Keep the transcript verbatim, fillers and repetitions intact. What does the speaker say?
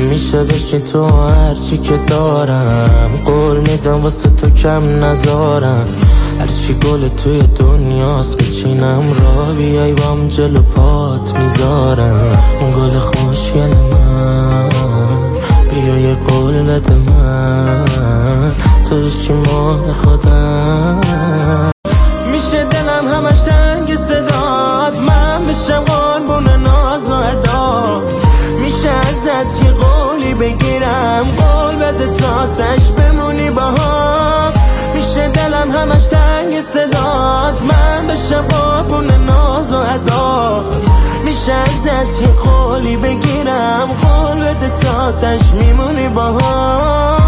میشه بشی تو هرچی که دارم، قول میدم واسه تو کم نذارم. هرچی گل توی دنیاست بچینم را بیای بام جلو پات میذارم. گل خوشگل من بیا یه قول بده من، تو چی ماه خودم. میشه دلم همش تنگ صدات، من بشم قربون ناز و ادا. میشه ازت یه قولی بگیرم، قول بده تا تش بمونی با هم. میشه دلم همش تنگ صدات، من بشم قربون ناز و ادا. میشه ازت یه قولی بگیرم، قول بده تا تش میمونی با هم.